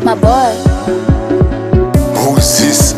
my boy. Who's this?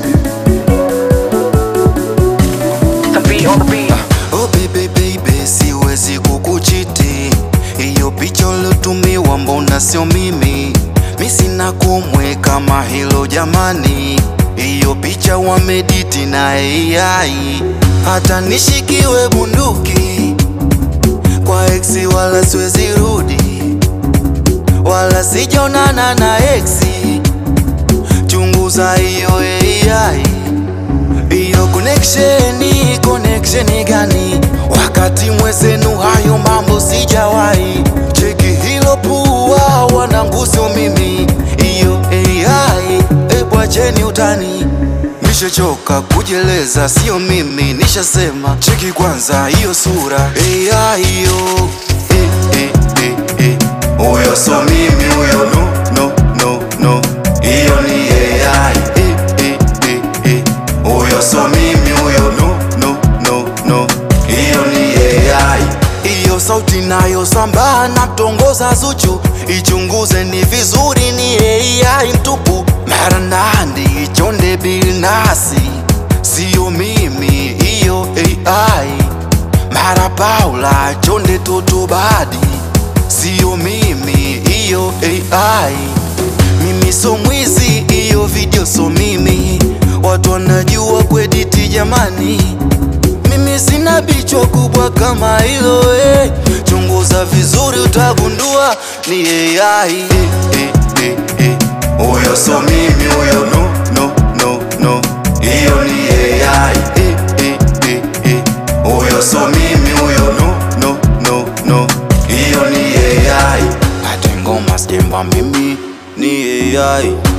Oh baby baby, siwezi kukuchiti. Hiyo picha ulotumiwa mbona sio mimi? Mi sina kumwe kama hilo jamani. Hiyo picha wamediti na AI. Hata nishikiwe bunduki kwa exi wala siwezi rudi, wala sijaonana na exi. Chunguza hiyo AI. Iyo connection gani? Wakati mwezenu hayo mambo sijawahi. Cheki hilo pua wanangu sio mimi. Iyo AI, wacheni utani. Nishachoka kujeleza sio mimi, nishasema. Cheki kwanza hiyo sura AI yo. Uyo so mimi uyo no. Iyo ni AI. Uyo so mimi uyo no. Iyo ni AI. Iyo sauti nayo samba na tongoza Zuchu. Ichunguze ni vizuri ni AI mtupu. Mara nandi chonde Bilnasi sio mimi iyo AI. Mara Paula chonde Totobadi sio mimi iyo AI. Mimi so mwizi, iyo video so mimi. Watu wanajua kuediti jamani. Mimi sina bichwa kubwa kama hilo Chunguza vizuri utagundua ni AI. Uyo so mimi uyo no. Iyo ni AI. Uyo so mimi uyo no. Iyo ni AI. Hata ngoma sijemba mimi ni AI.